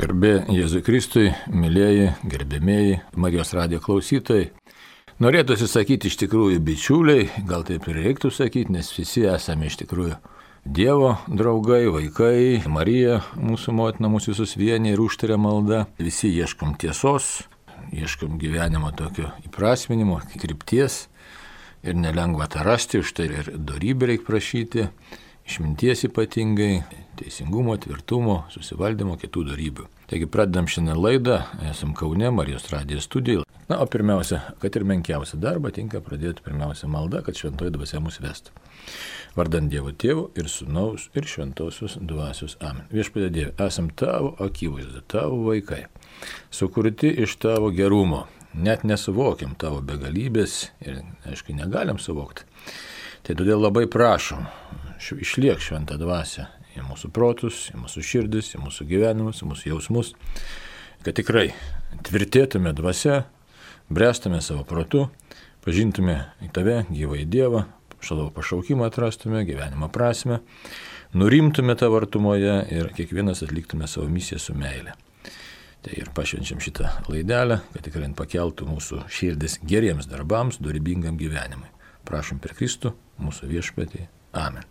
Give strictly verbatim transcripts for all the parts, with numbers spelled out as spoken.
Garbė Jėzui Kristui, mylėjai, gerbėmėjai, Marijos radijo klausytojai. Norėtųsi sakyti iš tikrųjų bičiuliai, gal taip ir reiktų sakyti, nes visi esame iš tikrųjų Dievo draugai, vaikai, Marija, mūsų motina, mūsų visus vienė ir užtaria malda. Visi ieškom tiesos, ieškom gyvenimo tokio įprasminimo, krypties ir nelengva tą rasti, už tai ir dorybę reikia prašyti. Išminties ypatingai, teisingumo, tvirtumo, susivaldymo, kitų dorybių. Taigi pradedam šiandien laidą, esam Kaune, Marijos radijo studijoje. Na, o pirmiausia, kad ir menkiausią darbą tinka pradėti pirmiausia malda, kad šventoji dvasia mus vestų. Vardant Dievo Tėvo ir Sūnaus ir Šventosios Dvasios. Amen. Viešpatie Dieve, esam tavo akivaizdu, tavo vaikai, sukurti iš tavo gerumo. Net nesuvokiam tavo begalybės ir, aišku, negalim suvokti. Tai todėl labai prašom, išliek šventą dvasią į mūsų protus, į mūsų širdis, į mūsų gyvenimus, į mūsų jausmus, kad tikrai tvirtėtume dvasia, bręstume savo protu, pažintume į tave, gyvą į Dievą, savo pašaukimą atrastume, gyvenimo prasme, nurimtume tavo artumoje ir kiekvienas atliktume savo misiją su meile. Tai ir pašvenčiam šitą laidelę, kad tikrai pakeltų mūsų širdis geriems darbams, dorybingam gyvenimui. Prašom per Kristų, mūsų viešpatį. Amen.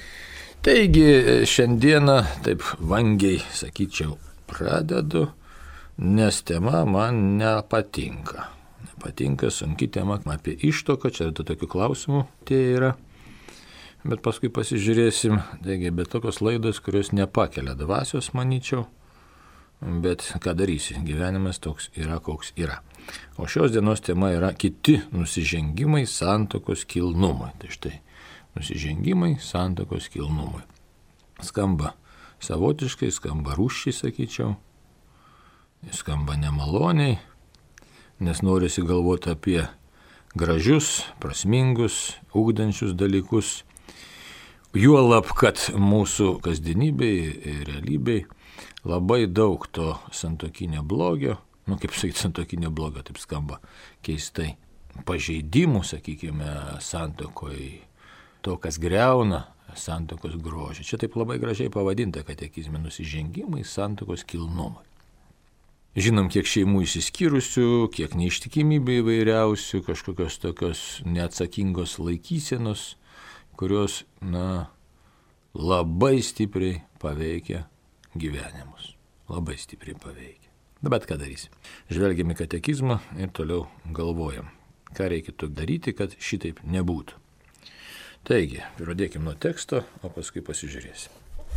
Taigi šiandieną taip vangiai, sakyčiau, pradedu, nes tema man nepatinka. Nepatinka sunki tema apie ištoką, čia yra tokių klausimų tie yra, bet paskui pasižiūrėsim. Taigi, bet tokios laidos, kurios nepakelia dvasios, manyčiau, bet ką darysi, gyvenimas toks yra, koks yra. O šios dienos tema yra kiti nusižengimai santuokos kilnumui. Tai štai, nusižengimai santuokos kilnumui. Skamba savotiškai, skamba rūsčiai, sakyčiau. Skamba nemaloniai, nes norisi galvoti apie gražius, prasmingus, ugdančius dalykus. Juolab, kad mūsų kasdienybei ir realybei labai daug to santuokinio blogio, nu kaip sakyti, santuokinio blogio, taip skamba keistai, pažeidimų, sakykime, santuokoje, to, kas greuna santuokos grožį. Čia taip labai gražiai pavadinta katekizme nusižengimai santuokos kilnumui. Žinom, kiek šeimų išsiskyrusių, kiek neištikimybė įvairiausių, kažkokios tokios neatsakingos laikysenos, kurios, na, labai stipriai paveikia gyvenimus. Labai stipriai paveikia. Bet ką darysim? Žvelgiam į katekizmą ir toliau galvojam, ką reikėtų daryti, kad šitaip nebūtų. Taigi, pradėkim nuo teksto, o paskui pasižiūrėsim.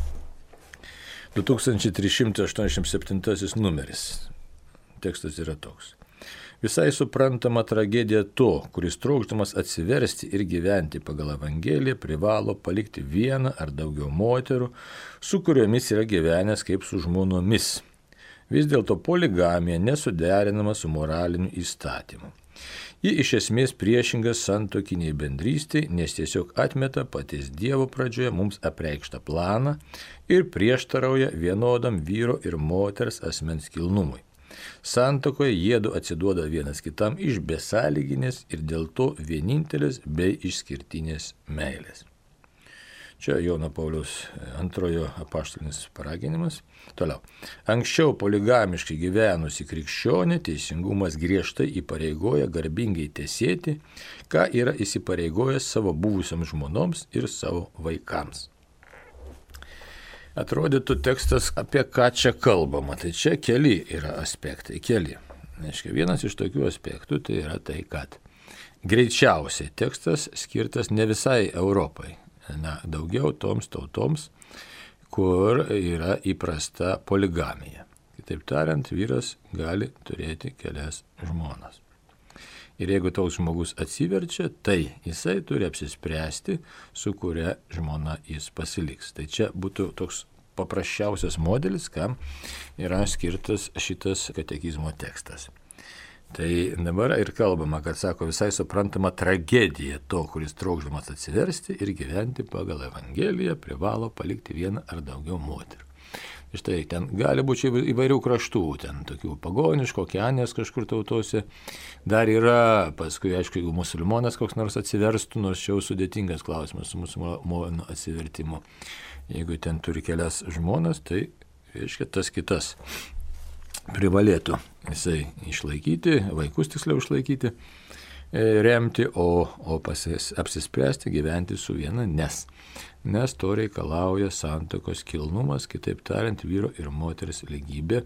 du tūkstančiai trys šimtai aštuoniasdešimt septintasis numeris. Tekstas yra toks. Visai suprantama tragedija to, kuris trokšdamas atsiversti ir gyventi pagal Evangeliją, privalo palikti vieną ar daugiau moterų, su kuriomis yra gyvenęs kaip su žmonomis. Vis dėlto poligamija nesuderinama su moraliniu įstatymu. Ji iš esmės priešingas santuokiniai bendrystei, nes tiesiog atmeta paties Dievo pradžioje mums apreikštą planą ir prieštarauja vienodam vyro ir moters asmens kilnumui. Santuokoje jiedu atsiduoda vienas kitam iš besąlyginės ir dėl to vienintelės bei išskirtinės meilės. Čia Jono Pauliaus antrojo apaštalinis paraginimas. Toliau. Anksčiau poligamiškai gyvenusi krikščionė teisingumas griežtai įpareigoja garbingai tesėti, ką yra įsipareigojęs savo buvusiams žmonoms ir savo vaikams. Atrodytų tekstas, apie ką čia kalbama. Tai čia keli yra aspektai, keli. Aiškiai, vienas iš tokių aspektų tai yra tai, kad greičiausiai tekstas skirtas ne visai Europai. Na, daugiau toms tautoms, kur yra įprasta poligamija. Kitaip tariant, vyras gali turėti kelias žmonas. Ir jeigu toks žmogus atsiverčia, tai jisai turi apsispręsti, su kuria žmona jis pasiliks. Tai čia būtų toks paprasčiausias modelis, kam yra skirtas šitas katekizmo tekstas. Tai dabar ir kalbama, kad sako visai suprantama tragedija to, kuris trokšdamas atsiversti ir gyventi pagal Evangeliją, privalo palikti vieną ar daugiau moterų. Štai ten gali būti įvairių kraštų, ten tokių pagoniškų, okeanės kažkur tautose. Dar yra, paskui, aišku, jeigu musulmonas koks nors atsiverstų, nors čia jau sudėtingas klausimas su musulmonų atsivertimu. Jeigu ten turi kelias žmonas, tai reiškia tas kitas privalėtų jisai išlaikyti, vaikus tiksliau išlaikyti, remti, o, o pasis, apsispręsti gyventi su viena, nes. Nes to reikalauja santuokos kilnumas, kitaip tariant, vyro ir moters lygybė.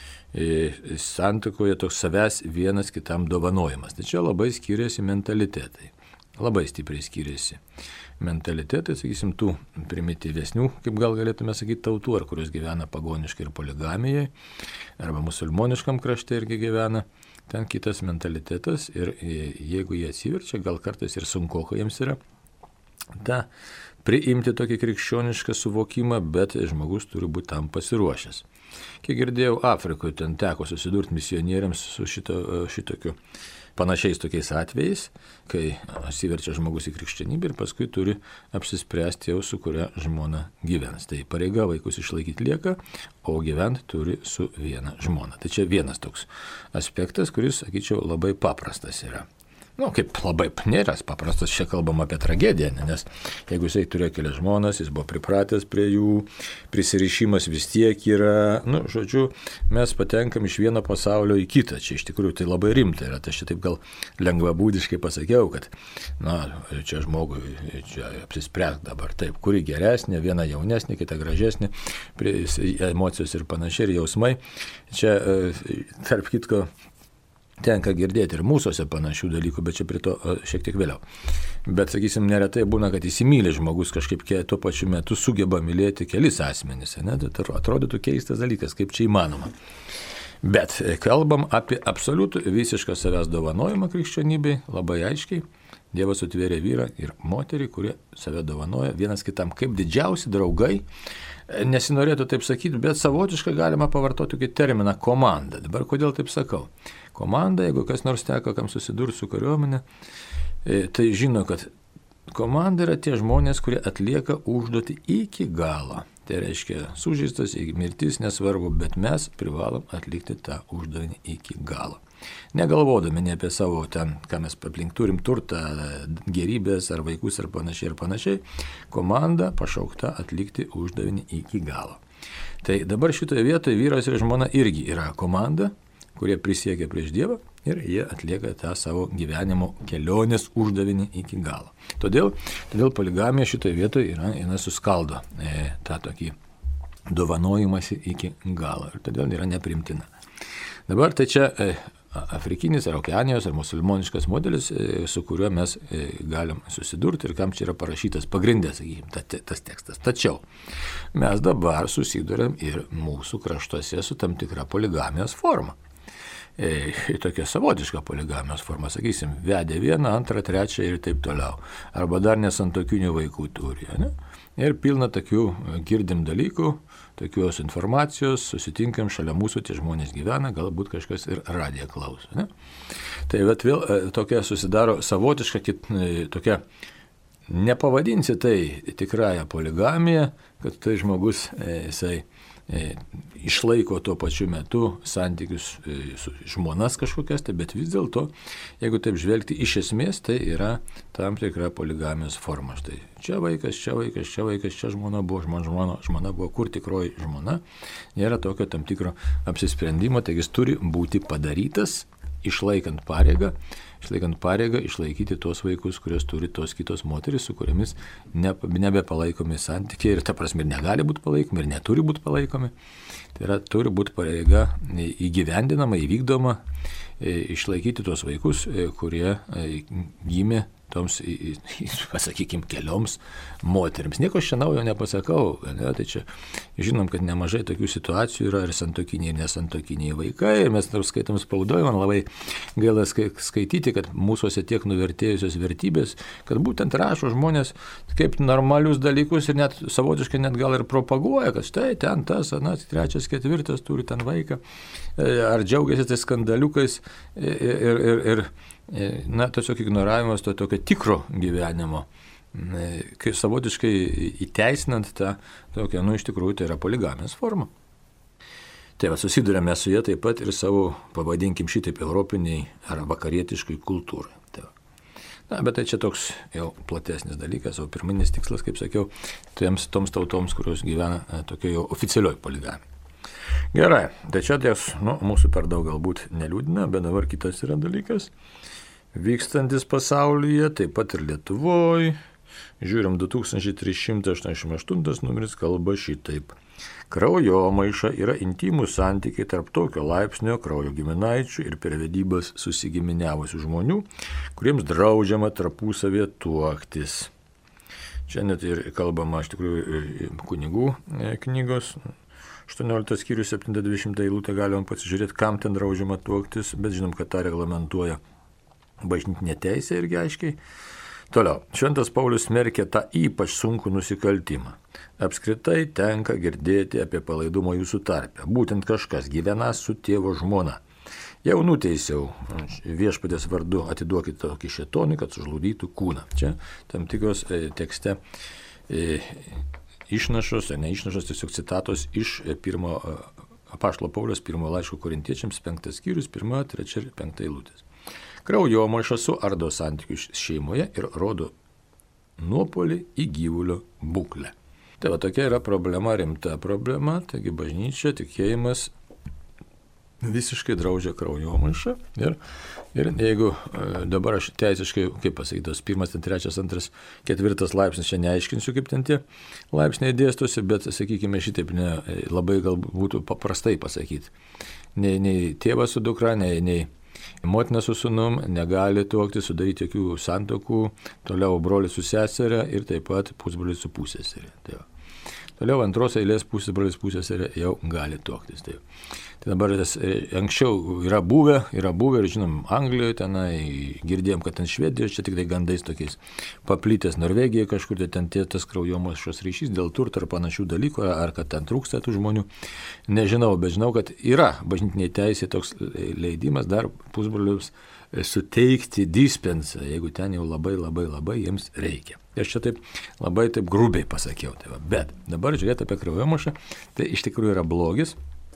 Santuokoje toks savęs vienas kitam dovanojimas. Tačiau labai skiriasi mentalitetai. Labai stipriai skiriasi mentalitetai, sakysim, tų primityvesnių, kaip gal galėtume sakyti, tautų, ar kurios gyvena pagoniškai ir poligamijai, arba musulmoniškam krašte irgi gyvena, ten kitas mentalitetas ir jeigu jie atsiverčia, gal kartais ir sunkoka jiems yra tą priimti tokį krikščionišką suvokimą, bet žmogus turi būti tam pasiruošęs. Kiek girdėjau, Afrikoje ten teko susidurti misionieriams su šito, šitokiu panašiais tokiais atvejais, kai atsiverčia žmogus į krikščionybę ir paskui turi apsispręsti jau su kuria žmona gyvens. Tai pareiga vaikus išlaikyti lieka, o gyventi turi su viena žmona. Tai čia vienas toks aspektas, kuris, sakyčiau, labai paprastas yra. Nu, kaip labai nėra paprastas, čia kalbam apie tragediją, nes jeigu jisai turėjo kelias žmonas, jis buvo pripratęs prie jų, prisirišimas vis tiek yra, nu, žodžiu, mes patenkam iš vieno pasaulio į kitą, čia iš tikrųjų tai labai rimta yra, tai aš taip gal lengvabūdiškai pasakiau, kad, na, čia žmogui, čia apsispręs dabar taip, kuri geresnė, viena jaunesnė, kita gražesnė, emocijos ir panašiai, ir jausmai, čia, tarp kitko, tenka girdėti ir mūsųse panašių dalykų, bet čia prie to šiek tiek vėliau. Bet, sakysim, neretai būna, kad įsimylė žmogus kažkaip tuo pačiu metu sugeba mylėti kelis asmenys. Ne? Tai atrodytų keistas dalykas, kaip čia įmanoma. Bet kalbam apie absoliutų visišką savęs dovanojimą krikščionybei, labai aiškiai. Dievas sutvėrė vyrą ir moterį, kurie save dovanoja vienas kitam kaip didžiausi draugai. Nesinorėtų taip sakyti, bet savotiškai galima pavartoti tokį terminą komanda. Dabar kodėl taip sakau? Komanda, jeigu kas nors teko, kam susidurs su kariuomenė, tai žino, kad komanda yra tie žmonės, kurie atlieka užduotį iki galo. Tai reiškia, sužeistas iki mirtis nesvarbu, bet mes privalom atlikti tą uždavinį iki galo. Negalvodami ne apie savo ten, ką mes aplink turim, turtą, gerybės ar vaikus ar panašiai ir panašiai, komanda pašaukta atlikti uždavinį iki galo. Tai dabar šitoje vietoje vyras ir žmona irgi yra komanda, kurie prisiekia prieš Dievą ir jie atlieka tą savo gyvenimo kelionės uždavinį iki galo. Todėl, todėl poligamija šitoje vietoje yra, yra suskaldo e, tą tokį dovanojimąsi iki galo ir todėl yra neprimtina. Dabar tai čia e, afrikinis ar okeanijos ar musulmoniškas modelis, e, su kuriuo mes e, galim susidurti ir kam čia yra parašytas pagrindė, sakykime, ta, tas tekstas. Tačiau mes dabar susiduriam ir mūsų kraštuose su tam tikra poligamijos forma. E, tokia savotiška poligamijos forma, sakysim, vedė vieną, antrą, trečią ir taip toliau. Arba dar nesantokinių vaikų turi. Ne? Ir pilna tokių girdim dalykų, tokios informacijos, susitinkam, šalia mūsų tie žmonės gyvena, galbūt kažkas ir radiją klauso. Ne? Tai vat vėl tokia susidaro savotiška, kit, tokia, nepavadinsi tai tikrąją poligamiją, kad tai žmogus, jisai E, išlaiko tuo pačiu metu santykius e, su žmonas kažkokias, tai, bet vis dėlto, jeigu taip žvelgti iš esmės, tai yra tam tikra poligamijos forma. Štai čia vaikas, čia vaikas, čia vaikas, čia žmona buvo, žmona, žmona, žmona buvo, kur tikroji žmona, nėra tokio tam tikro apsisprendimo, taigi jis turi būti padarytas, išlaikant pareigą, išlaikant pareigą, išlaikyti tuos vaikus, kurios turi tos kitos moteris, su kuriamis ne, nebepalaikomi santykiai ir ta prasme ir negali būti palaikomi ir neturi būti palaikomi. Tai yra, turi būti pareiga įgyvendinama, įvykdoma, išlaikyti tuos vaikus, kurie gimė toms, pasakykim, kelioms moterims. Nieko čia naujo nepasakau, ne? Tai čia žinom, kad nemažai tokių situacijų yra ir santokiniai, ir nesantokiniai vaikai, ir mes dar skaitom spaudoje, man labai gaila skaityti, kad mūsųse tiek nuvertėjusios vertybės, kad būtent rašo žmonės kaip normalius dalykus ir net savotiškai net gal ir propaguoja, kad štai ten tas, anas, trečias, ketvirtas turi ten vaiką, ar džiaugiasi tais skandaliukais ir, ir, ir na, tiesiog ignoravimas to tokio tikro gyvenimo, kai savotiškai įteisinant tą tokią, nu, iš tikrųjų tai yra poligamijos forma. Tai va, susidurėme su jie taip pat ir savo, pavadinkim šitaip, europiniai ar vakarietiškai kultūrai. Tai na, bet tai čia toks jau platesnis dalykas, o pirminis tikslas, kaip sakiau, tiems, toms tautoms, kurios gyvena tokio jau oficialioj poligamijai. Gerai, tai čia ties, nu, mūsų per daug galbūt neliūdina, bet dabar kitas yra dalykas. Vykstantis pasaulyje, taip pat ir Lietuvoje. Žiūrim, du tūkstančiai trys šimtai aštuoniasdešimt aštuntas numeris kalba šitaip. Kraujomaiša yra intymus santykiai tarp tokio laipsnio kraujo giminaičių ir per vedybas susigiminiavusių žmonių, kuriems draudžiama tarpusavėje tuoktis. Čia net ir kalbama, iš tikrųjų, kunigų knygos. aštuonioliktas skyrius septinta dvidešimta eilutė galima pasižiūrėti, kam ten draudžiama tuoktis, bet žinom, kad tą reglamentuoja bažnytinė teisė irgi aiškiai. Toliau, šventas Paulius smerkė tą ypač sunkų nusikaltimą. Apskritai tenka girdėti apie palaidumą jūsų tarpe. Būtent kažkas gyvena su tėvo žmona. Jau nuteisiau, viešpatės vardu atiduokite tokį šėtonį, kad sužludytų kūną. Čia tam tikros e, tekste e, išnašos, ne išnašos, tiesiog citatos iš pirmo apaštalo Pauliaus pirmo laiško korintiečiams, penktas skyrius, pirma, trečia ir penkta eilutės. Kraujomaiša suardo santykius šeimoje ir rodo nuopolį į gyvulio būklę. Tai va tokia yra problema, rimta problema, taigi bažnyčia, tikėjimas visiškai draudžia kraujomaišą ir, ir jeigu dabar aš teisiškai, kaip pasakytos, pirmas, ten trečias, antras, ketvirtas laipsnis, čia neaiškinsiu, kaip ten tie laipsniai dėstosi, bet, sakykime, šitaip ne, labai galbūt būtų paprastai pasakyti. Nei, nei tėvas su dukra, nei, nei motina su sūnum negali tuokti, sudaryti jokių santokų, toliau brolis su seserė ir taip pat pusbrolis su pusseserė. Tai toliau antros eilės pusbrolis pusseserė jau gali tuoktis. Tai, tai dabar tas anksčiau yra buvę, yra buvę ir žinom, Anglijoje tenai girdėjom, kad ten Švedijoje, čia tik tai gandais tokiais paplytęs Norvegijoje kažkur, tai ten tas kraujomaišos ryšys dėl turto ar panašių dalykų, ar kad ten trūksta tų žmonių. Nežinau, bet žinau, kad yra bažnytinėje teisėje toks leidimas dar pusbrolius suteikti dispensą, jeigu ten jau labai labai labai jiems reikia. Aš čia taip labai taip grubiai pasakiau. Tai va. Bet dabar žiūrėti apie kraujomaišą, tai iš tikrųjų yra blogis.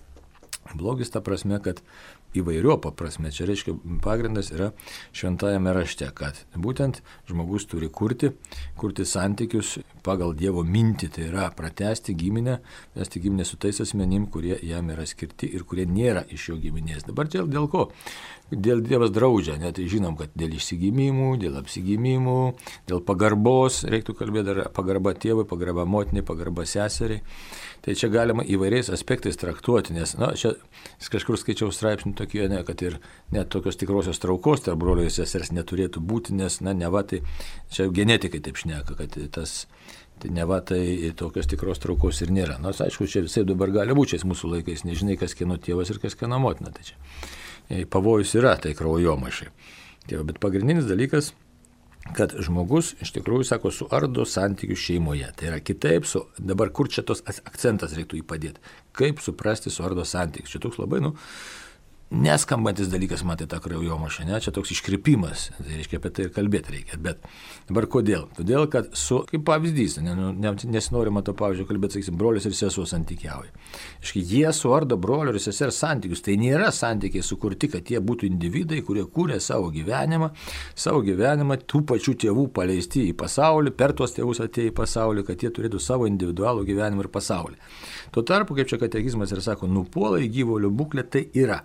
Blogis ta prasme, kad įvairiopą prasme, čia reiškia pagrindas yra šventajame rašte, kad būtent žmogus turi kurti, kurti santykius pagal Dievo mintį, tai yra pratęsti giminę, pratęsti giminę su tais asmenim, kurie jam yra skirti ir kurie nėra iš jo giminės. Dabar čia dėl ko? Dėl Dievas draudžia, net žinom, kad dėl išsigimimų, dėl apsigimimų, dėl pagarbos, reiktų kalbėti dar pagarba tėvui, pagarba motinai, pagarba seseriai. Tai čia galima įvairiais aspektais traktuoti, nes, na, čia kažkur skaičiau straipsnių tokie, ne, kad ir net tokios tikrosios traukos tarp brolio ir sesers neturėtų būti, nes, na, neva tai, čia genetikai taip šneka, kad tas, tai neva tai tokios tikros traukos ir nėra. Nors, aišku, čia visai dabar gali būti šiais mūsų laikais, nežinai, kas kieno tėvas ir kas kieno motina. Tai čia pavojus yra, tai kraujomaišai. Tai, bet pagrindinis dalykas, kad žmogus iš tikrųjų, sako, suardo santykius šeimoje. Tai yra kitaip, su, dabar kur čia tos akcentas reiktų įpadėti. Kaip suprasti suardo santykius. Čia toks labai, nu, neskambantis dalykas, matai, tą kraujomaišą, ne? Čia toks iškrypimas, tai reiškia, apie tai ir kalbėti reikia. Bet dabar kodėl? Todėl, kad su, kaip pavyzdys, ne, ne, nesinorima to pavyzdžio kalbėti, sakysim, brolius ir sesuo santykiauja. Iškai, jie suardo brolio ir sesers santykius. Tai nėra santykiai sukurti, kad jie būtų individai, kurie kūrė savo gyvenimą, savo gyvenimą tų pačių tėvų paleisti į pasaulį, per tuos tėvus atėjo į pasaulį, kad jie turėtų savo individualų gyvenimą ir pasaulį. Tuo tarpu, kaip čia katekizmas ir sako, nupuola į gyvulio būklę, tai yra.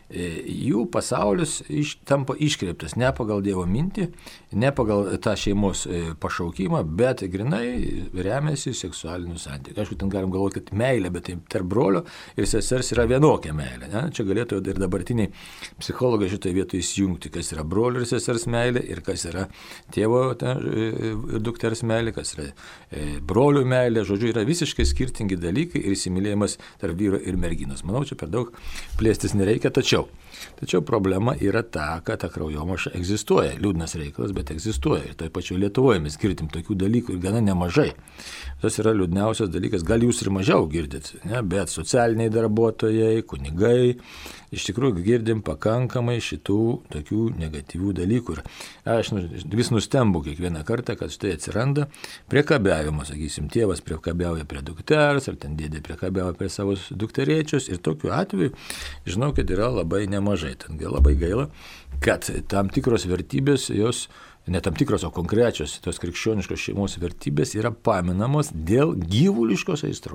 Jų pasaulis iš, tampa iškreiptas ne pagal Dievo mintį, ne pagal tą šeimos pašaukimą, bet grinai remiasi seksualinių santykių. Aišku, ten galim galvoti, kad meilė, bet tarp brolio ir sesers yra vienokia meilė. Ne? Čia galėtų ir dabartiniai psichologai šitoje vietoje įsijungti, kas yra brolio ir sesers meilė ir kas yra tėvo ta, dukters meilė, kas yra brolių meilė. Žodžiu, yra visiškai skirtingi dalykai ir įsimylėjimas tarp vyro ir merginos. Manau, čia per daug plėstis nereikia, tačiau Tačiau problema yra ta, kad ta kraujomaiša egzistuoja. Liūdnas reikalas, bet egzistuoja. Ir toje pačioje Lietuvoje mes girdim tokių dalykų ir gana nemažai. Tas yra liūdniausias dalykas, gal jūs ir mažiau girdit, ne? Bet socialiniai darbuotojai, kunigai, iš tikrųjų girdim pakankamai šitų tokių negatyvių dalykų. Ir aš vis nustembu kiekvieną kartą, kad štai atsiranda priekabiavimo, sakysim, tėvas priekabiauja prie dukters, ar ten dėdė priekabiauja prie savo dukterėčius. Ir tokiu atveju, žinau, kad yra labai nemažai. Ten labai gaila, kad tam tikros vertybės, jos, ne tam tikros, o konkrečios tos krikščioniškos šeimos vertybės yra paminamos dėl gyvuliškos aistros.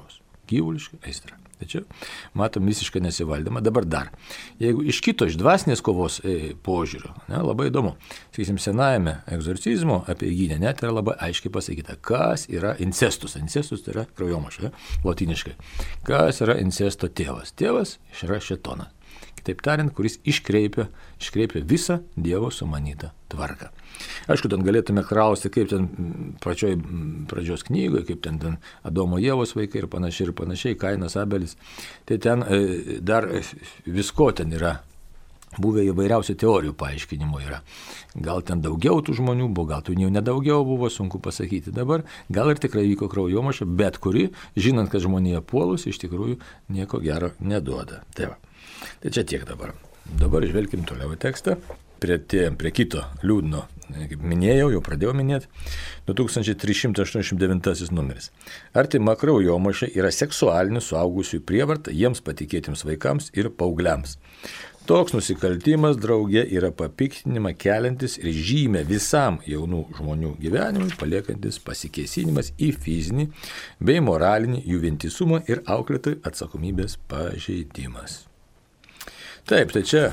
gyvuliška aistra. Tai čia matom visišką nesivaldymą. Dabar dar, jeigu iš kito, iš dvasinės kovos e, požiūrio, ne, labai įdomu, sakysim, senajame egzorcizmo apeigyne net yra labai aiškiai pasakyta, kas yra incestus. Incestus tai yra kraujomaša, lotiniškai. Kas yra incesto tėvas? Tėvas yra šėtonas. Kitaip tariant, kuris iškreipia, iškreipia visą Dievo sumanytą tvarką. Aišku, ten galėtume klausti, kaip ten pračioj, pradžios knygoje, kaip ten, ten Adomo Ievos vaikai ir panašiai, ir panašiai, Kainas, Abelis. Tai ten e, dar visko ten yra, buvę įvairiausių teorijų paaiškinimų yra. Gal ten daugiau tų žmonių buvo, gal tų jau nedaugiau buvo, sunku pasakyti dabar. Gal ir tikrai vyko kraujomaša, bet kuri, žinant, kad žmonija puolus, iš tikrųjų nieko gero neduoda. Tai va. Tai čia tiek dabar. Dabar žvelkim toliau į tekstą. Prie, tie, prie kito liūdno, kaip minėjau, jau pradėjau minėti, du tūkstančiai trys šimtai aštuoniasdešimt devintasis numeris. Artima kraujomaša yra seksualinių suaugusiųjų prievarta jiems patikėtiems vaikams ir paaugliams. Toks nusikaltimas drauge yra papiktinimą keliantis ir žymė visam jaunų žmonių gyvenimui paliekantis pasikėsinimas į fizinį bei moralinį jų vientisumą ir auklėtojų atsakomybės pažeidimas. Taip, tai čia,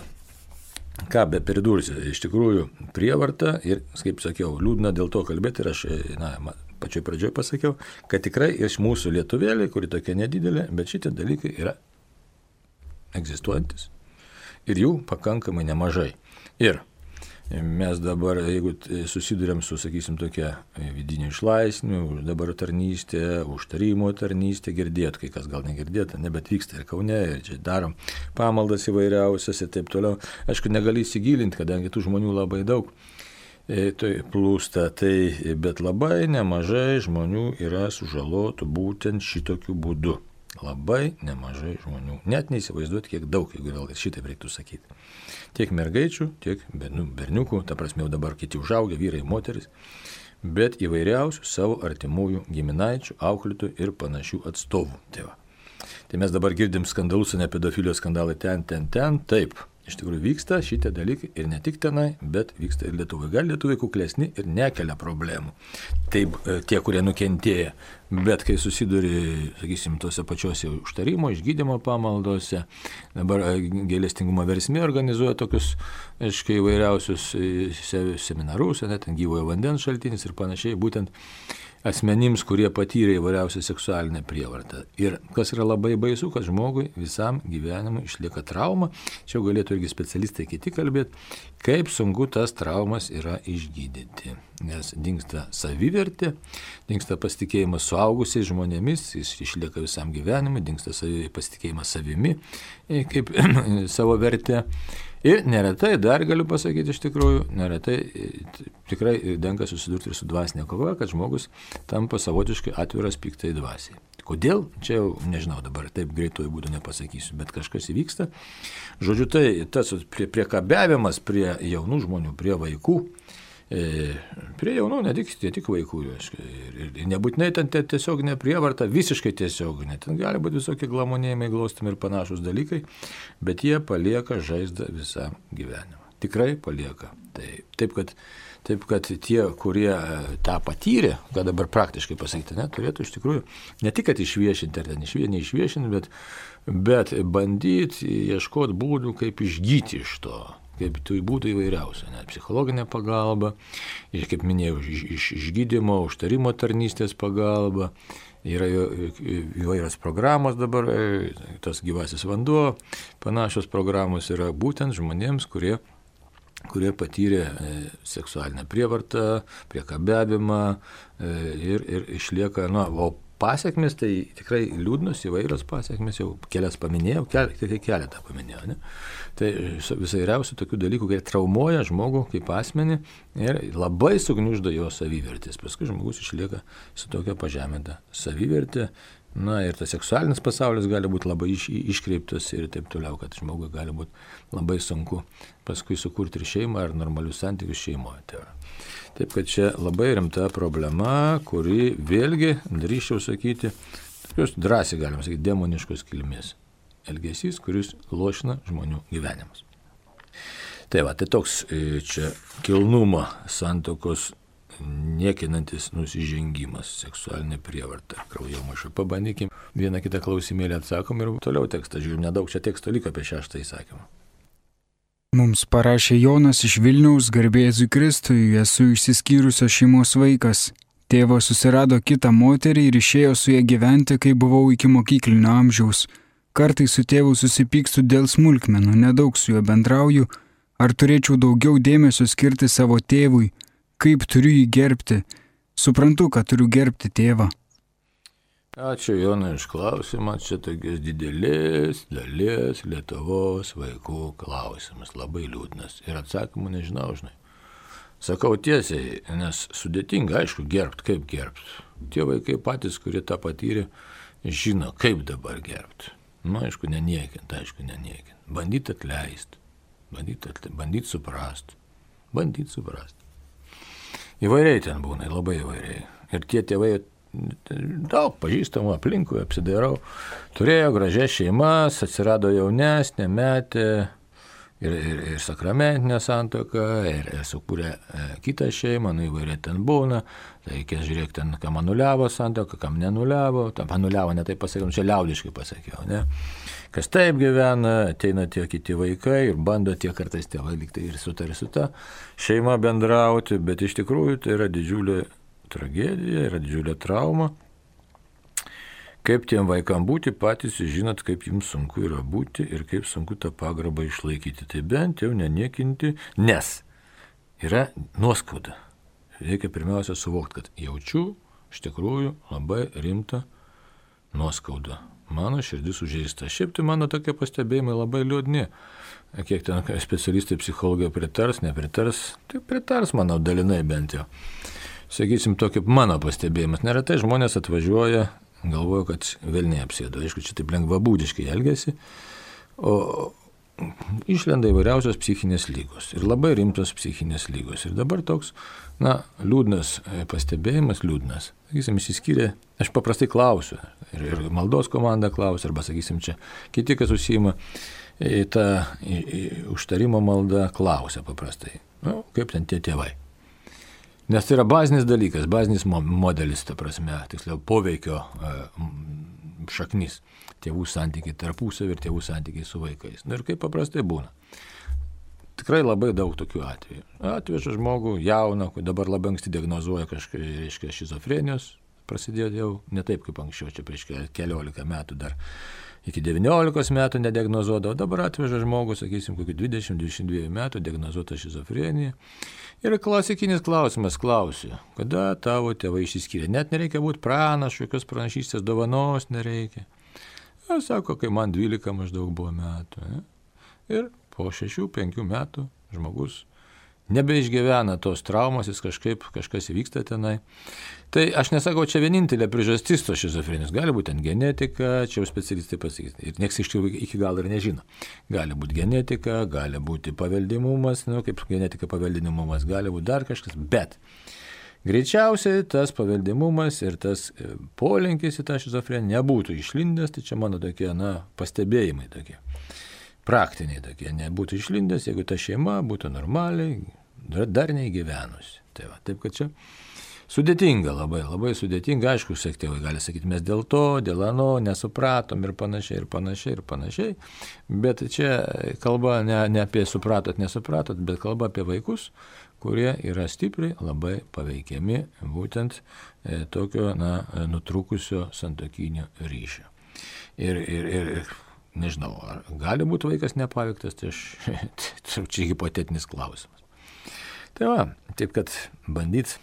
ką be pridursi, iš tikrųjų prievarta ir, kaip sakiau, liūdna dėl to kalbėti ir aš, na, pačioj pradžioj pasakiau, kad tikrai iš mūsų lietuvėlė, kuri tokia nedidelė, bet šitie dalykai yra egzistuojantis ir jų pakankamai nemažai. Ir mes dabar, jeigu susidurėm su, sakysim, tokia vidinio išlaisvinimu, dabar tarnystė, užtarimo tarnystė, girdėt, kai kas gal negirdėt, ne, bet vyksta ir Kaune, ir čia darom pamaldas įvairiausias ir taip toliau. Aišku, negali įsigilinti, kadangi tų žmonių labai daug e, tai plūsta, tai, bet labai nemažai žmonių yra sužalotų būtent šitokiu būdu. Labai nemažai žmonių. Net neįsivaizduoti, kiek daug, jeigu vėl šitaip reiktų sakyti. Tiek mergaičių, tiek berniukų, ta prasme jau dabar kiti užaugę, vyrai, moteris, bet įvairiausių savo artimųjų giminaičių, auklėtojų ir panašių atstovų. Tai, va. Tai mes dabar girdim skandalus, ne pedofilijos skandalai ten, ten, ten, taip. Iš tikrųjų vyksta šitie dalykai ir ne tik tenai, bet vyksta ir Lietuvai. Gal Lietuvai kuklesni ir nekelia problemų. Taip, tie, kurie nukentėję, bet kai susiduri, sakysim, tose pačiose užtarimo, išgydymo pamaldose, dabar gailestingumo versmė organizuoja tokius, aiškiai, įvairiausius seminarus, net ten gyvojo vandens šaltinis ir panašiai, būtent asmenims, kurie patyrė įvairiausią seksualinę prievartą. Ir kas yra labai baisu, kad žmogui visam gyvenimui išlieka trauma, čia galėtų irgi specialistai kiti kalbėti, kaip sunku tas traumas yra išgydyti. Nes dingsta savivertė, dingsta pasitikėjimas suaugusiais žmonėmis, jis išlieka visam gyvenimui, dingsta pasitikėjimas savimi, kaip savo vertė. Ir neretai, dar galiu pasakyti iš tikrųjų, neretai tikrai tenka susidurti ir su dvasinė kova, kad žmogus tampa savotiškai atviras piktai dvasiai. Kodėl? Čia jau nežinau dabar, taip greitojų būdų nepasakysiu, bet kažkas įvyksta. Žodžiu, tai tas prie, priekabiavimas prie jaunų žmonių, prie vaikų, e, prie jaunų, ne tik, ne tik vaikų, ir, ir nebūtinai ten tiesiog neprievarta, visiškai tiesiog, net ten gali būti visokie glamonėjimai, glaustami ir panašus dalykai, bet jie palieka žaizdą visam gyvenimą. Tikrai palieka. Tai, taip, kad, taip, kad tie, kurie tą patyrė, ką dabar praktiškai pasakyti, ne, turėtų iš tikrųjų ne tik, kad išviešinti, ar ten neišviešinti, bet, bet bandyti ieškoti būdų, kaip išgyti iš to. Kaip tai būtų įvairiausia, net psichologinė pagalba, ir kaip minėjau, iš, iš, išgydymo, užtarimo tarnystės pagalba, yra įvairios programos dabar, tas gyvasis vanduo, panašios programos yra būtent žmonėms, kurie, kurie patyrė seksualinę prievartą, priekabiavimą ir, ir išlieka, nu, o pasiekmes tai tikrai liūdnos įvairios pasiekmes, jau kelias paminėjau, kel, tik keletą paminėjau. Ne? Tai visai riausių tokių dalykų, kurie traumuoja žmogų kaip asmenį ir labai sugniuždo jo savivertės. Paskui žmogus išlieka su tokia pažeminta savivertė. Na ir tas seksualinis pasaulis gali būti labai iš, iškreiptas ir taip toliau, kad žmogui gali būti labai sunku paskui sukurti ir šeimą ar normalius santykius šeimoje. Tai taip, kad čia labai rimta problema, kuri vėlgi, drįsčiau sakyti, tokios drąsiai galima sakyti, demoniškos kilmės. Elgesys, kuris lošina žmonių gyvenimus. Tai va, tai toks čia kilnumo santuokos niekinantis nusižengimas, seksualinė prievarta, kraujomaiša. Pabandykim vieną kitą klausimėlį atsakom ir toliau tekstą žiūrim. Nedaug čia teksto liko apie šeštą įsakymą. Mums parašė Jonas iš Vilniaus, garbė Jėzui Kristui, esu išsiskyrusios šeimos vaikas. Tėvas susirado kitą moterį ir išėjo su ją gyventi, kai buvau iki mokyklinio amžiaus. Kartais su tėvu susipykstu dėl smulkmenų, nedaug su juo bendrauju. Ar turėčiau daugiau dėmesio skirti savo tėvui? Kaip turiu jį gerbti? Suprantu, kad turiu gerbti tėvą. Ačiū Jonai iš klausimą. Čia tokios didelės dalies Lietuvos vaikų klausimas. Labai liūdnas. Ir atsakymų nežinau, žinai. Sakau tiesiai, nes sudėtinga, aišku, gerbt, kaip gerbt. Tie vaikai patys, kurie tą patyrė, žino, kaip dabar gerbt. Nu, aišku, neniekint, aišku, neniekint. Bandyt atleist, bandyt, atleist, bandyt suprast, bandyt suprast. Įvairiai ten būna, labai įvairiai. Ir tie tėvai, daug pažįstamų aplinkui, apsidairau, turėjo gražias šeimas, atsirado jaunesnė, metė ir, ir, ir sakramentinę santuoką, ir, ir sukūrė e, kitą šeimą, nu įvairiai ten būna. Tai reikės žiūrėk ten, kam anuliavo santuoką, kam nenuliavo. Tam anuliavo, ne taip pasakiau, čia liaudiškai pasakiau, ne? Kas taip gyvena, ateina tie kiti vaikai ir bando tie kartais tėvai liktai ir su ta ir su ta šeima bendrauti, bet iš tikrųjų tai yra didžiulė tragedija, yra didžiulė trauma. Kaip tiem vaikam būti, patys žinot, kaip jums sunku yra būti ir kaip sunku tą pagarbą išlaikyti. Tai bent jau neniekinti, nes yra nuoskauda. Reikia pirmiausia suvokti, kad jaučiu iš tikrųjų labai rimtą nuoskaudą. Mano širdis sužeista. Šiaip tai mano tokie pastebėjimai labai liūdni. Kiek ten specialistai psichologai pritars, nepritars, tai pritars, manau, dalinai bent jau. Sakysim, tokį mano pastebėjimas. Neretai žmonės atvažiuoja, galvoja, kad velniai apsėdo. Aišku, čia taip lengvabūdiškai elgiasi, o išlenda įvairiausios psichinės lygos. Ir labai rimtos psichinės lygos. Ir dabar toks, na, liūdnas pastebėjimas, liūdnas. Sakysim, išsiskyrė, aš paprastai klausiu, ir, ir maldos komanda klausia, arba, sakysim, čia kiti, kas užsiima į tą į, į, užtarimo maldą, klausia paprastai. Nu, kaip ten tie tėvai. Nes tai yra bazinis dalykas, bazinis modelis, ta prasme, tiksliau, poveikio e, šaknis. Tėvų santykiai tarpusavį ir tėvų santykiai su vaikais. Na ir kaip paprastai būna. Tikrai labai daug tokių atvejų. Atveža žmogų jauną, dabar labai anksti diagnozuoja kažkai, reiškia, šizofrenijos. Prasidėjo jau ne taip kaip anksčiau, čia prieš keliolika metų dar. Iki devyniolikos metų nediagnozuodavo, dabar atveža žmogų, sakysim, kokių dvidešimt dvidešimt dviejų metų diagnozuota šizofrenija. Ir klasikinis klausimas klausiu, kada tavo tėvai išsiskyrė. Net nereikia būti pranašu, jokios pranašystės dovanos nereikia. Aš sako, kai man dvylika maždaug buvo metų. Ne? Ir po šešių, penkių metų žmogus nebeišgyvena tos traumos, jis kažkaip, kažkas įvyksta tenai. Tai aš nesakau, čia vienintelė priežastis tos šizofrenijos. Gali būti ten genetika, čia jau specialistai pasakys. Ir nieks iš tikrųjų iki galo ir nežino. Gali būti genetika, gali būti paveldimumas, nu, kaip genetika paveldimumas, gali būti dar kažkas, bet greičiausiai tas paveldimumas ir tas polinkis į tą šizofreniją nebūtų išlindęs, tai čia mano tokie, na, pastebėjimai tokie. Praktiniai tokie, nebūtų išlindęs, jeigu ta šeima būtų normaliai, darniai gyvenusi. Tai va, taip kad čia sudėtinga labai, labai sudėtinga, aišku, tėvai gali sakyti, mes dėl to, dėl ano, nesupratom ir panašiai, ir panašiai, ir panašiai, bet čia kalba ne, ne apie supratot, nesupratot, bet kalba apie vaikus, kurie yra stipriai labai paveikiami būtent e, tokio, na, nutrūkusio santuokinio ryšio. Ir, ir, ir nežinau, ar gali būti vaikas nepaveiktas, tai aš, čia hipotetinis klausimas. Tai va, taip kad bandyt,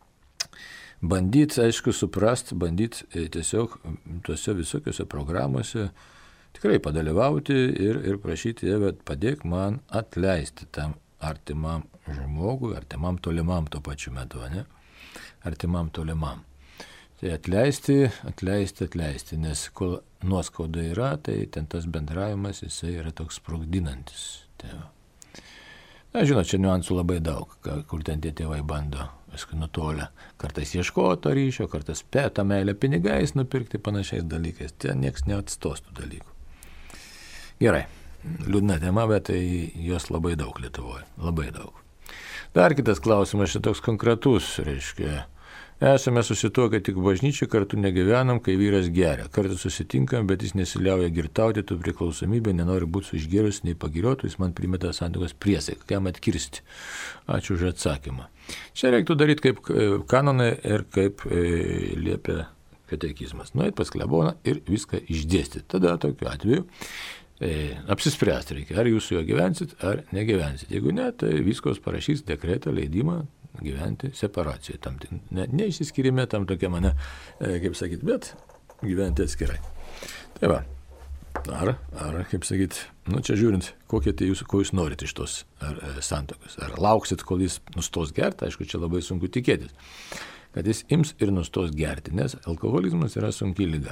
bandyt, aišku, suprast, bandyt tiesiog tuose visokiuose programuose tikrai padalyvauti ir, ir prašyti Dievę, padėk man atleisti tam artimam žmogui, artimam tolimam tuo pačiu metu, ne? Artimam tolimam. Tai atleisti, atleisti, atleisti, nes kol nuoskauda yra, tai ten tas bendravimas, jisai yra toks sprogdinantis. Tai na, žinot, čia niuansų labai daug, kur ten tie tėvai bando, viskai nutolę. Kartais ieškoto ryšio, kartais tą meilę pinigais nupirkti panašiais dalykais. Ten nieks neatstos tų dalykų. Gerai, liūdna tema, bet tai jos labai daug Lietuvoje, labai daug. Dar kitas klausimas, šitoks konkretus, reiškia. Esame susituokę tik bažnyčiai, kartu negyvenam, kai vyras geria. Kartu susitinkam, bet jis nesiliauja girtauti, tu priklausomybė, nenori būti su išgėrus, nei pagiriotų, jis man primeta santuokos priesaiką, kam atkirsti. Ačiū už atsakymą. Čia reiktų daryti kaip kanonai ir kaip e, liepia katekizmas. Nueit pas kleboną ir viską išdėstyti. Tada tokiu atveju e, apsispręsti reikia, ar jūs su juo gyvensit, ar negyvensit. Jeigu ne, tai viskos parašys dekretą, leidimą gyventi separacijoje. Tam, ne, neišsiskirime tam tokia mane, e, kaip sakyt, bet gyventi atskirai. Tai va, ar, ar kaip sakyt, nu čia žiūrint, kokie tai jūs, ko jūs norit iš tos ar, e, santokos. Ar lauksit, kol jis nustos gerti, aišku, čia labai sunku tikėtis, kad jis ims ir nustos gerti, nes alkoholizmas yra sunki liga.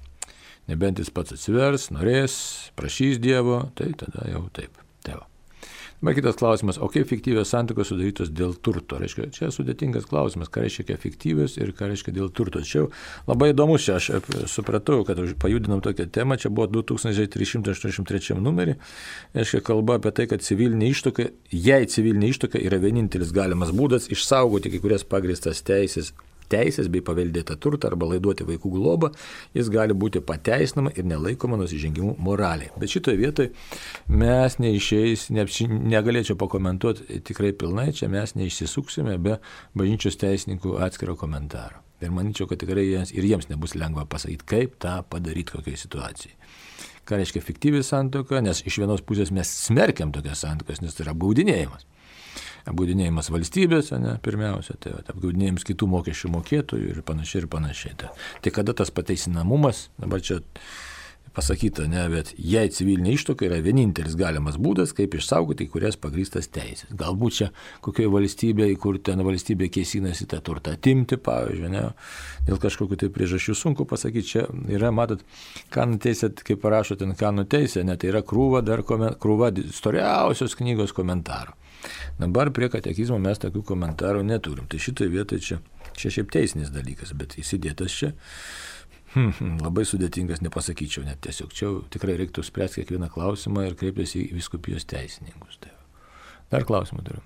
Nebent jis pats atsivers, norės, prašys Dievo, tai tada jau taip. Tai va. Bet kitas klausimas, o kaip fiktyvios santokos sudarytos dėl turto? Reiškia, čia sudėtingas klausimas, ką reiškia fiktyvios ir ką reiškia dėl turto. Čia labai įdomus, čia aš supratau, kad pajudinam tokią temą, čia buvo du tūkstančiai trys šimtai aštuoniasdešimt trečiam numerį, reiškia kalba apie tai, kad civilinė ištuoka, jei civilinė ištuoka yra vienintelis galimas būdas išsaugoti kai kurias pagrįstas teisės, teisės bei paveldėtą turtą arba laiduoti vaikų globą, jis gali būti pateisinama ir nelaikoma nusižengimu moraliai. Bet šitoje vietoje mes neišeis, ne, negalėčiau pakomentuoti tikrai pilnai, čia mes neišsisuksime be bažnyčios teisininkų atskiro komentaro. Ir manyčiau, kad tikrai jiems, ir jiems nebus lengva pasakyti, kaip tą padaryti kokiai situacijai. Ką reiškia fiktyvi santuoka, nes iš vienos pusės mes smerkiam tokias santuokas, nes tai yra apgaudinėjimas. Apgaudinėjimas valstybės, ne, pirmiausia, tai apgaudinėjimas kitų mokesčių mokėtojų ir panašiai ir panašiai. Tai, tai kada tas pateisinamumas, dabar čia pasakyta, ne, bet jei civilinė ištuoka yra vienintelis galimas būdas, kaip išsaugoti kurias pagrįstas teisės. Galbūt čia kokioje valstybėje, kur ten valstybė kėsinasi tą turtą atimti, pavyzdžiui, ne, dėl kažkokių tai priežasčių sunku pasakyti, čia yra, matot, kanų teisė, kaip parašo ten kanų teisė, ne, tai yra krūva, dar komen, krūva storiausios knygos komentarų. Dabar prie katekizmo mes tokių komentarų neturim. Tai šitoje vietoje čia, čia šiaip teisinis dalykas, bet įsidėtas čia hmm, hmm, labai sudėtingas, nepasakyčiau net tiesiog. Čia tikrai reiktų spręsti kiekvieną klausimą ir kreiptis į vyskupijos teisininkus. Tai dar klausimą turiu.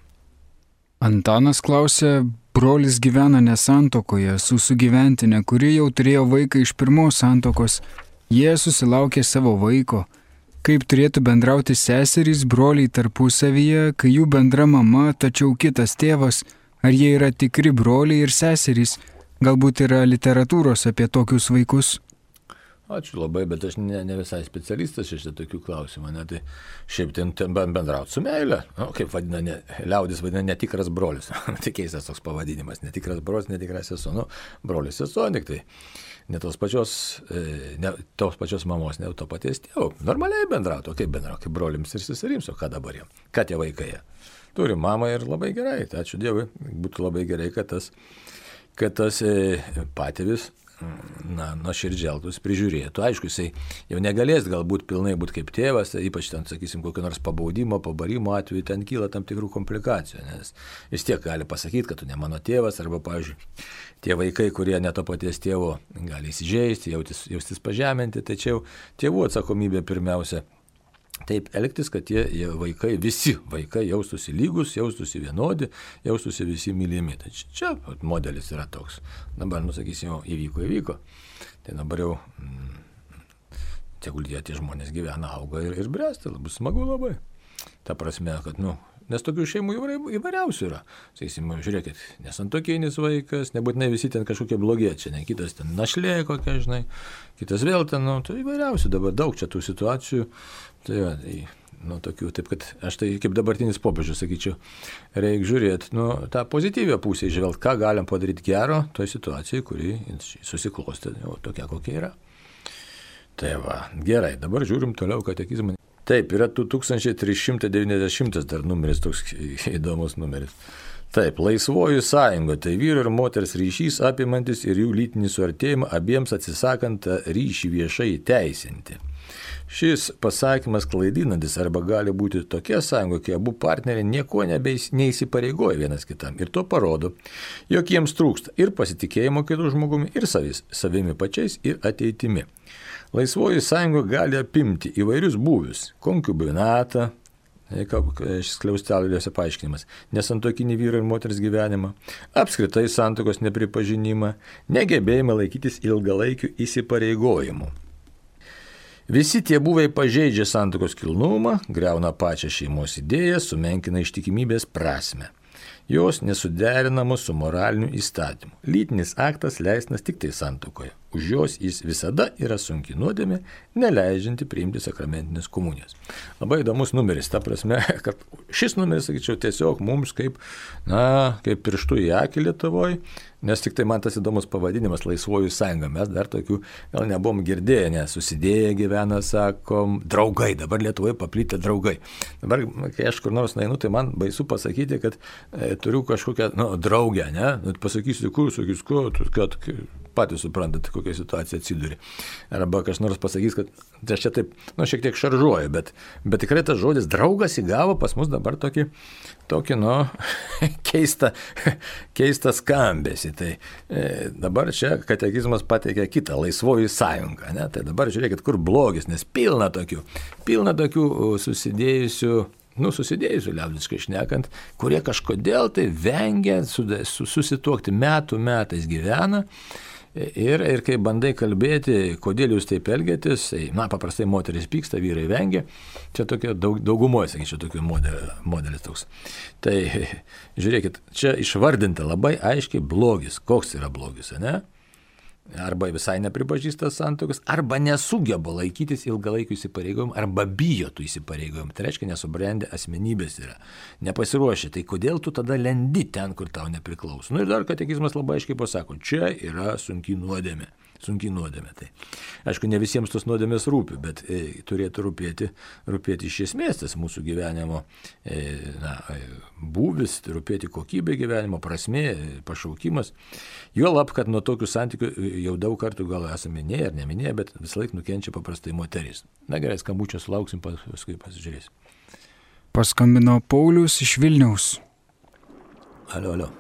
Antanas klausė, brolis gyvena nesantokoje su sugyventinė, kuri jau turėjo vaiką iš pirmos santokos. Jie susilaukė savo vaiko. Kaip turėtų bendrauti seserys, broliai tarpusavyje, kai jų bendra mama, tačiau kitas tėvas, ar jie yra tikri broliai ir seserys, galbūt yra literatūros apie tokius vaikus? Ačiū labai, bet aš ne, ne visai specialistas šitą tokių klausimų, ne, tai šiaip ten, ten bendrauti su meile, nu, kaip vadina, ne, liaudis vadina netikras brolis, tai keistas toks pavadinimas, netikras brolis, netikras sesuo, nu, brolis sesuo, tik tai. Ne tos pačios, ne tos pačios mamos, ne to paties tėvo. Normaliai bendrauti, o kaip bendrauti, kaip brolims ir seserims, o ką dabar jam? Ką tie vaikai? Turi mamą ir labai gerai, tai ačiū Dievui, būtų labai gerai, kad tas, kad tas patėvis, na, nuoširdžiai elgtųsi, prižiūrėtų. Aišku, jisai jau negalės galbūt pilnai būti kaip tėvas, ypač ten, sakysim, kokio nors pabaudimo, pabarimo atveju, ten kyla tam tikrų komplikacijų, nes vis tiek gali pasakyti, kad tu ne mano tėvas, arba, pavyzdžiui, tie vaikai, kurie ne to paties tėvo gali įsižeisti, jaustis, jaustis pažeminti, tai čia jau tėvų atsakomybė pirmiausia. Taip elgtis, kad tie vaikai, visi vaikai jaustųsi lygus, jaustųsi vienodi, jaustųsi visi mylimi. Tai čia, čia modelis yra toks. Dabar, nusakysim, jau įvyko, įvyko. Tai dabar jau, mm, tegul jie tie žmonės gyvena, auga ir, ir bręsta, bus smagu labai. Ta prasme, kad, nu, nes tokių šeimų įvairiausių yra. Sakysim, žiūrėkit, nesantuokinis vaikas, nebūtinai visi ten kažkokie blogiečiai, ne, kitas ten našlė kokia, žinai, kitas vėl ten, nu, tai įvairiausių, dabar daug čia tų situacijų. Tai, va, tai, nu, tokių, taip kad aš tai kaip dabartinis popiežius, sakyčiau, reikia žiūrėti, nu, tą pozityvią pusę įžvelgti, ką galim padaryti gero toj situacijai, kuri susiklostė, jau tokia kokia yra. Tai va, gerai, dabar žiūrim toliau katekizmą. Taip, yra tūkstantis trys šimtai devyniasdešimtas dar numeris, toks įdomus numeris. Taip, laisvoji sąjunga, tai vyro ir moters ryšys apimantis ir jų lytinį suartėjimą abiems atsisakant ryšį viešai teisinti. Šis pasakymas klaidinantis arba gali būti tokia sąjunga, kai abu partneriai nieko neįsipareigoja vienas kitam. Ir to parodo, jog jiems trūksta ir pasitikėjimo kitų žmogumi, ir savis, savimi pačiais, ir ateitimi. Laisvoji sąjunga gali apimti įvairius būvius, konkubinatą, šis skliausteliuose paaiškinimas, nesantuokinį vyro ir moters gyvenimą, apskritai santuokos nepripažinimą, negebėjimą laikytis ilgalaikių įsipareigojimų. Visi tie buvai pažeidžia santuokos kilnumą, griauna pačią šeimos idėją, sumenkina ištikimybės prasmę. Jos nesuderinamos su moraliniu įstatymu. Lytinis aktas leistinas tik tai santuokoje. Už jos jis visada yra sunki nuodėmė, neleidžianti priimti sakramentinės komunijos. Labai įdomus numeris, ta prasme, kad šis numeris, sakyčiau, tiesiog mums kaip, na, kaip pirštų į akį Lietuvoje, nes tik tai man tas įdomus pavadinimas Laisvoji sąjunga. Mes dar tokių gal nebuvom girdėję, nes susidėję gyvena, sakom, draugai, dabar Lietuvoje paplitę draugai. Dabar, kai aš kur nors nainu, tai man baisu pasakyti, kad e, turiu kažkokią, nu, draugę, ne? Pasakysiu, kur, sakys, ko, kad patys suprantate, kokia situacija atsiduri. Arba kas nors pasakys, kad tai aš čia taip, nu, šiek tiek šaržuoju, bet, bet tikrai tas žodis draugas įgavo pas mus dabar tokį, tokį, nu, keistą, keistą skambesį. Tai e, dabar čia katekizmas pateikia kitą, Laisvoji sąjunga, ne? Tai dabar žiūrėkit, kur blogis, nes pilna tokių, pilna tokių susidėjusių, nu, susidėjusių, liaudiškai šnekant, kurie kažkodėl tai vengia susituokti, metų metais gyvena. Ir, ir kai bandai kalbėti, kodėl jūs taip elgiatės, na, paprastai moteris pyksta, vyrai vengia, čia tokia daug, daugumoje, sakyčiau, tokių modelis, modelis toks. Tai žiūrėkit, čia išvardinta labai aiškiai blogis, koks yra blogis, ne? Arba visai nepripažįsta santuokos, arba nesugeba laikytis ilgalaikių įsipareigojimų, arba bijo tų įsipareigojimų. Tai reiškia, nesubrendę asmenybės yra, nepasiruošę. Tai kodėl tu tada lendi ten, kur tau nepriklauso? Nu ir dar katekizmas labai aiškiai pasako, čia yra sunki nuodėmė. Sunki nuodėmė. Tai, aišku, ne visiems tos nuodėmės rūpi, bet e, turėtų rūpėti, rūpėti iš esmės tas mūsų gyvenimo e, na, būvis, rūpėti kokybė gyvenimo, prasmė, pašaukimas. Juolab, kad nuo tokių santykių jau daug kartų gal esame minėję ar neminėję, bet visą laiką nukenčia paprastai moteris. Na gerai, skambučio sulauksim, paskui pasižiūrėsim. Paskambino Paulius iš Vilniaus. Alio, alio.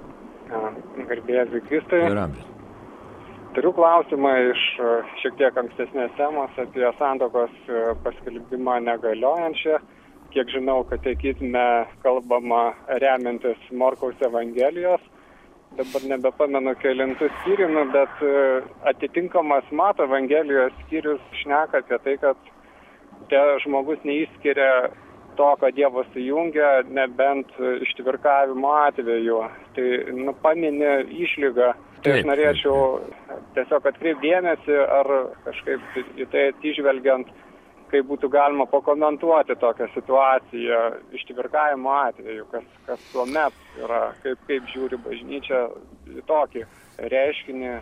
Garbėjas Kristui. Ir amžius. Turiu klausimą iš šiek tiek ankstesnės temos apie santuokos paskelbimą negaliojančią. Kiek žinau, katekizme kalbama remiantis Morkaus Evangelijos. Dabar nebepamenu kelintų skyrių, bet atitinkamas Mato Evangelijos skyrius šneka apie tai, kad te žmogus neįskiria to, kad Dievas sujungia, nebent ištvirkavimo atveju. Tai nu, paminė išlygą. Tai aš norėčiau tiesiog atkreipti dėmesį, ar kažkaip į tai atsižvelgiant, kaip būtų galima pakomentuoti tokią situaciją ištvirkavimo atveju, kas, kas tuomet yra, kaip, kaip žiūri bažnyčia į tokį reiškinį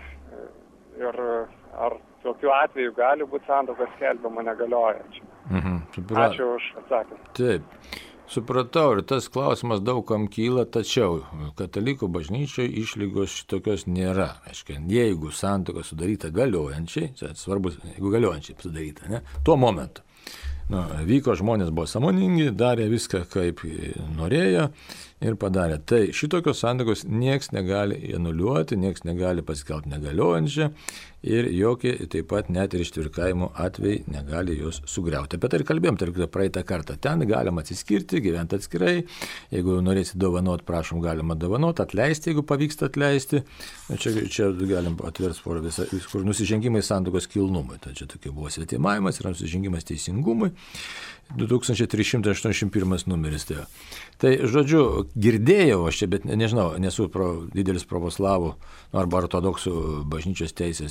ir ar tokiu atveju gali būti santuoka skelbiama negaliojančia. Mhm, Ačiū už atsakymą. Taip. Supratau, ir tas klausimas daug kam kyla, tačiau katalikų bažnyčioje išlygos šitokios nėra. Aiškiai, jeigu santuoka sudaryta galiojančiai, svarbus, jeigu galiojančiai sudaryta, ne, tuo momentu. Nu, vyko, žmonės buvo sąmoningi, darė viską, kaip norėjo ir padarė. Tai šitokios santuokos nieks negali anuliuoti, nieks negali paskelbti negaliojančią ir jokie taip pat net ir ištvirkavimo atvejai negali jos sugriauti. Apie tai ir kalbėjom, tai praeitą kartą. Ten galima atsiskirti, gyventi atskirai. Jeigu norėsi dovanot, prašom, galima dovanot, atleisti, jeigu pavyksta atleisti. Čia, čia galim atversti porą visą, kur nusižengimai santuokos kilnumui. Tai čia tokia buvo svetimavimas ir nusižengimas teisingumui. du tūkstančiai trys šimtai aštuoniasdešimt pirmas numeris. Tai, tai žodžiu, girdėjau aš čia, bet nežinau, nesu pro, didelis pravoslavų arba ortodoksų bažnyčios teisės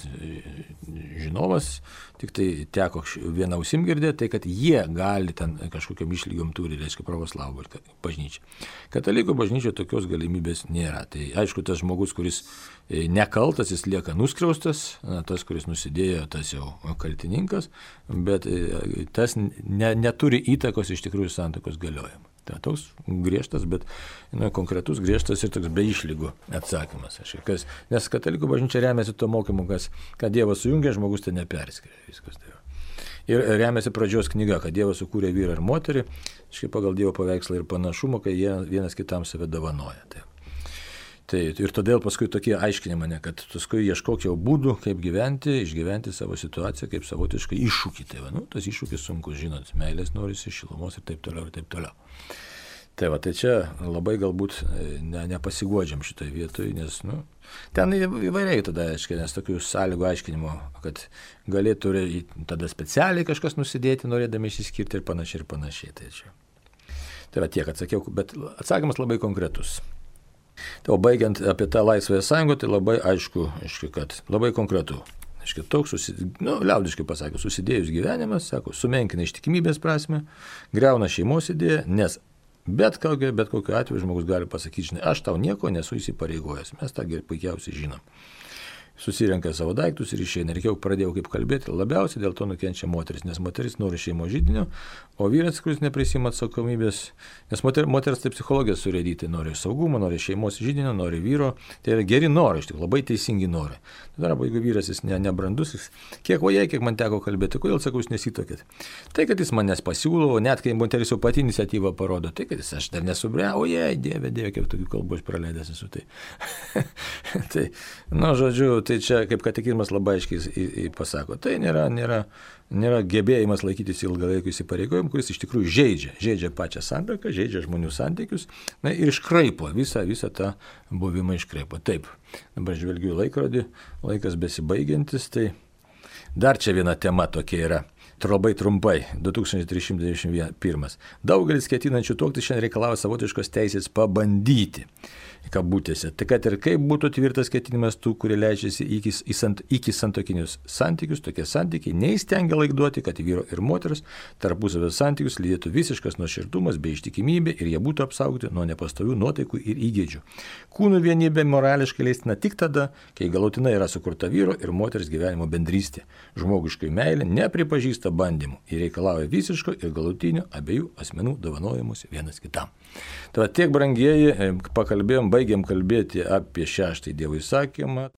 žinovas, tik tai teko vieną ausim girdėti, tai kad jie gali ten kažkokiam išlygom turi, reiškia, pravoslavų bažnyčia. Katalikų bažnyčia tokios galimybės nėra. Tai aišku, tas žmogus, kuris nekaltas, jis lieka nuskriaustas, tas, kuris nusidėjo, tas jau kaltininkas, bet tas ne, neturi įtakos iš tikrųjų santuokos galiojimą. Tai toks griežtas, bet nu, konkretus griežtas ir toks be išlygų atsakymas. Kas, nes katalikų bažnyčia remiasi to mokymu, kas, kad Dievas sujungia, žmogus tai neperskiria. Viskas tai. Ir remiasi pradžios knyga, kad Dievas sukūrė vyrą ir moterį, škai pagal Dievo paveikslą ir panašumą, kai jie vienas kitam save dovanoja. Tai. Tai ir todėl paskui tokie aiškinimai, ne, kad paskui ieškok jau būdų, kaip gyventi, išgyventi savo situaciją, kaip savotiškai iššūkį. Tai va, nu, tas iššūkis sunkus, žinot, meilės norisi, šilumos ir taip toliau, ir taip toliau. Tai va, tai čia labai galbūt ne, nepasiguodžiam šitoje vietoje, nes, nu, ten įvairiai tada, aiškiai, nes tokių sąlygų aiškinimo, kad galėtų tada specialiai kažkas nusidėti, norėdami išsiskirti ir panašiai, ir panašiai. Tai čia. Tai va tiek atsakiau, bet atsakymas labai konkretus. Tai o baigiant apie tą laisvąją sąjungą, tai labai aišku, aišku kad labai konkretu. Aišku, toks, susid... nu, liaudiškai pasakė, susidėjus gyvenimas, sako, sumenkina ištikimybės prasme, greuna šeimos idėją, nes bet kokiu, bet kokiu atveju žmogus gali pasakyti, žinai, aš tau nieko nesu įsipareigojęs, mes tą puikiausiai žinom. Susirenka savo daiktus ir išeina. Ir jau pradėjau kaip kalbėti, labiausiai dėl to nukenčia moteris, nes moteris nori šeimos židinio, o vyras, kuris neprisima atsakomybės, nes moter, moteris tai psichologija surėdyti, nori saugumo, nori šeimos židinio, nori vyro, tai yra geri norai, iš tikrųjų, labai teisingi norai. Tada, jeigu vyras jis ne, nebrandus, jis, kiek vajai, kiek man teko kalbėti, kodėl sakau, jūs nesitokit. Tai, kad jis manęs pasiūlo, net kai moteris jau pati iniciatyvą parodo, tai, kad jis aš dar nesubrė, o jei, dieve, dieve, kiek tokių kalbų aš praleidęs esu. Tai, tai nu, žodžiu, tai čia kaip katekizmas labai aiškiai pasako, tai nėra, nėra, nėra gebėjimas laikytis ilgalaikių įsipareigojimų, kuris iš tikrųjų žaidžia, žaidžia pačią santuoką, žaidžia žmonių santykius, na, ir iškraipo, visą, visą tą buvimą iškraipo. Taip, dabar žvelgiu į laikrodį, laikas besibaigiantis, tai dar čia viena tema tokia yra. Labai trumpai, du tūkstančiai trys šimtai devyniasdešimt pirmas. Daugelis ketinančių tuoktis šiandien reikalauja savotiškos teisės pabandyti. Kabutėse. Tai kad ir kaip būtų tvirtas ketinimas tų, kurie leidžiasi iki, sant, iki santokinius santykius, tokie santykiai neįstengia laikduoti, kad vyro ir moters tarpusavio santykius lydėtų visiškas nuoširdumas bei ištikimybė ir jie būtų apsaugoti nuo nepastovių nuotaikų ir įgeidžių. Kūnų vienybė morališkai leistina tik tada, kai galutinai yra sukurta vyro ir moters gyvenimo bendrystė. Žmogiškai meilė nepripažįsta bandymų ir reikalauja visiško ir galutinio abiejų asmenų dovanojimus vienas kitam. Tai tiek, brangieji, pakalbėjom, baigėm kalbėti apie šeštąjį Dievo įsakymą.